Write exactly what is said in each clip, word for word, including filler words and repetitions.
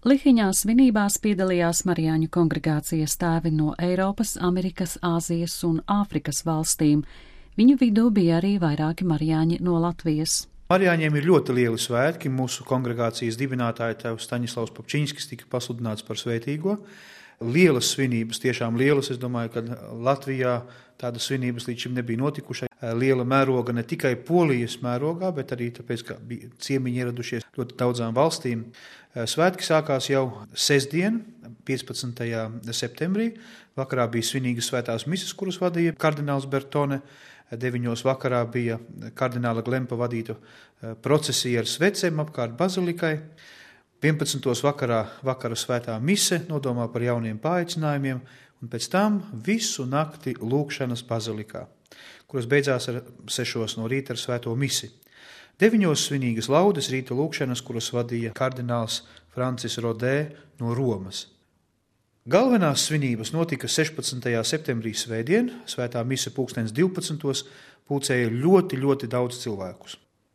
Lihiņā svinībās piedalījās Marijāņu kongregācijas tēvi no Eiropas, Amerikas, Āzijas un Āfrikas valstīm. Viņu vidū bija arī vairāki marijāņi no Latvijas. Marijāņiem ir ļoti lieli svētki. Mūsu kongregācijas dibinātāja tēvs Staņislavs Popčinskis tika pasludināts par svētīgo. Lielas svinības, tiešām lielas. Es domāju, ka Latvijā tādas svinības līdz šim nebija notikušas. Liela mēroga ne tikai Polijas mērogā, bet arī tāpēc, ka bija ciemiņi ieradušies ļoti daudzām valstīm. Svētki sākās jau sestdien, piecpadsmitajā septembrī. Vakarā bija svinīgas svētās mises, kuras vadīja kardināls Bertone. Deviņos vakarā bija kardināla Glempa vadīta procesija ar svecēm apkārt bazilikai. vienpadsmitos vakarā vakara svētā mise, nodomā par jauniem paaicinājumiem, un pēc tam visu nakti lūkšanas bazilikā, kuras beidzās ar sešos no rīta ar svēto misi. Deviņos svinīgas laudes rīta lūkšanas, kuras vadīja kardināls Francis Rodē no Romas. Galvenās svinības notika sešpadsmitajā septembrī svētdien, svētā mise pulkstens divpadsmitos pulcēja ļoti, ļoti daudz cilvēkus.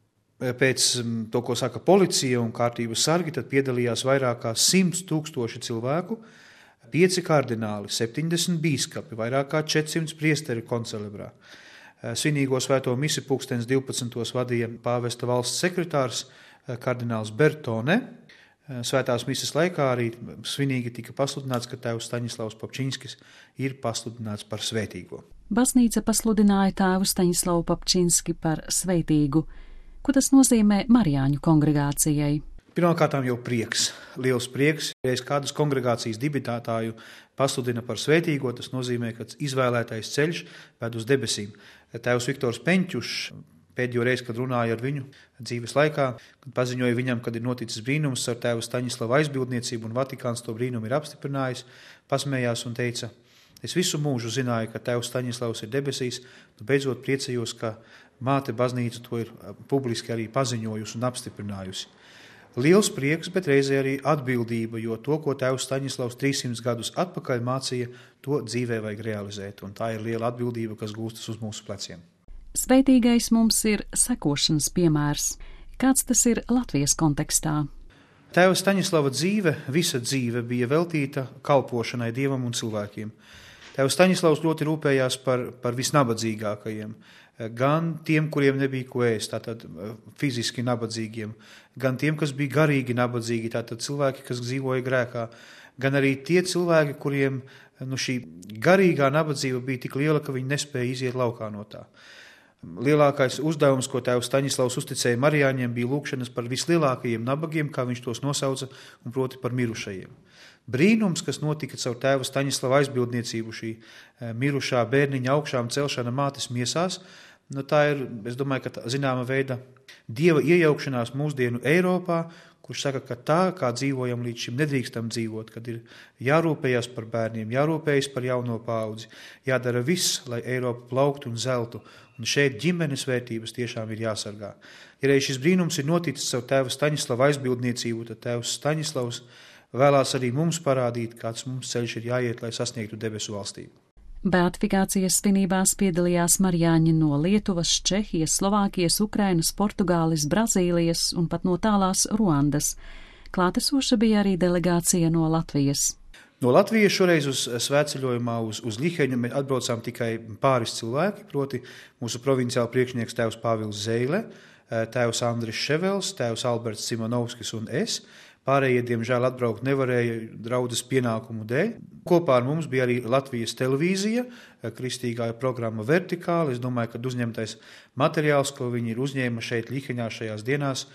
Pēc to, ko saka policija un kārtības sargi, tad piedalījās vairāk kā simts tūkstoši cilvēku, pieci kardināli, septiņdesmit bīskapi, vairāk kā četrsimts priesteri koncelebrā. Svinīgo svēto misi pulkstens divpadsmitos vadīja pāvesta valsts sekretārs kardināls Bertone. Svētās mises laikā arī svinīgi tika pasludināts, ka tēvs Staņislavs Popčinskis ir pasludināts par svētīgo. Baznīca pasludināja tēvu Staņislavu Popčinski par svētīgu. Ko tas nozīmē Marijāņu kongregācijai? Pirmkārt jau prieks, liels prieks. Ja kādas kongregācijas dibinātāju pasludina par svētīgo, tas nozīmē, ka izvēlētais ceļš ved uz debesīm. Tēvs Viktors Peņķušs pēdējo reizi, kad runāja ar viņu dzīves laikā, kad paziņoja viņam, kad ir noticis brīnums ar tēvu Staņislava aizbildniecību un Vatikāns to brīnumu ir apstiprinājis, pasmējās un teica: es visu mūžu zināju, ka tēvs Staņislavs ir debesīs, nu beidzot priecājos, ka māte baznīca to ir publiski arī paziņojusi un apstiprinājusi. Liels prieks, bet reizē arī atbildība, jo to, ko tēvs Staņislavs trīssimtus gadus atpakaļ mācīja, to dzīvē vajag realizēt, un tā ir liela atbildība, kas gūstas uz mūsu pleciem. Svētīgais mums ir sekošanas piemērs. Kāds tas ir Latvijas kontekstā? Tēva Staņislava dzīve, visa dzīve bija veltīta kalpošanai Dievam un cilvēkiem. Tēvs Staņislavs ļoti rūpējās par, par visnabadzīgākajiem, gan tiem, kuriem nebija ko ēst, tātad fiziski nabadzīgiem, gan tiem, kas bija garīgi nabadzīgi, tātad cilvēki, kas dzīvoja grēkā, gan arī tie cilvēki, kuriem nu, šī garīgā nabadzība bija tik liela, ka viņi nespēja iziet laukā no tā. Lielākais uzdevums, ko tēvs Staņislavs uzticēja marijāņiem, bija lūkšanas par vislielākajiem nabagiem, kā viņš tos nosauca, un proti par mirušajiem. Brīnums, kas notika caur tēva Staņislava aizbildniecību, šī mirušā bērniņa augšām celšana mātes miesās, nu tā ir, es domāju, ka tā, zināma veida Dieva iejaukšanās mūsdienu Eiropā, kurš saka, ka tā, kā dzīvojam līdz šim, nedrīkstam dzīvot, kad ir jārūpējas par bērniem, jārūpējas par jauno paudzi, jādara viss, lai Eiropa plauktu un zeltu, un šeit ģimenes vērtības tiešām ir jāsargā. Ja reiz šis brīnums ir noticis caur tēva Staņislava aizbildniecību, tad tēvs Staņislavs vēlās arī mums parādīt, kāds mums ceļš ir jāiet, lai sasniegtu debesu valstību. Beatifikācijas svinībās piedalījās marijāņi no Lietuvas, Čehijas, Slovākijas, Ukrainas, Portugāles, Brazīlijas un pat no tālās Ruandas. Klātesoša bija arī delegācija no Latvijas. No Latvijas šoreiz uz svētceļojumā uz, uz Liheņu mēs atbraucām tikai pāris cilvēki, proti mūsu provinciāla priekšnieks tēvs Pāvils Zeile, tēvs Andris Ševels, tēvs Alberts Simonovskis un es. Pārējie, diemžēl, atbraukt nevarēja draudzes pienākumu dēļ. Kopā ar mums bija arī Latvijas televīzija, kristīgā programma Vertikāli. Es domāju, ka uzņemtais materiāls, ko viņi ir uzņēma šeit Liheņā šajās dienās,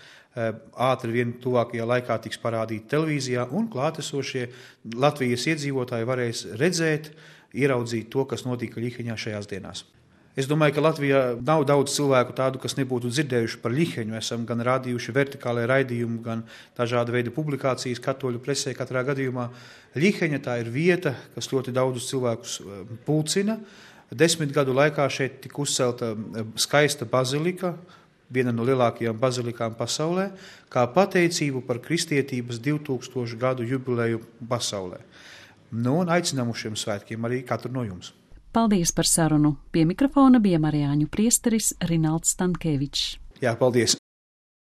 ātri vien tuvākajā laikā tiks parādīt televīzijā, un klātesošie Latvijas iedzīvotāji varēs redzēt, ieraudzīt to, kas notika Liheņā šajās dienās. Es domāju, ka Latvijā nav daudz cilvēku tādu, kas nebūtu dzirdējuši par Liheņu. Esam gan rādījuši vertikālajā raidījumu, gan dažāda veida publikācijas katoļu presē. Katrā gadījumā Liheņa tā ir vieta, kas ļoti daudzus cilvēkus pulcina. Desmit gadu laikā šeit tika uzcelta skaista bazilika, viena no lielākajām bazilikām pasaulē, kā pateicību par kristietības divtūkstošu gadu jubileju pasaulē. Nu, un aicinām uz šiem svētkiem arī katru no jums. Paldies par sarunu. Pie mikrofona bija marijāņu priesteris Rinalds Stankēvičs. Jā, paldies.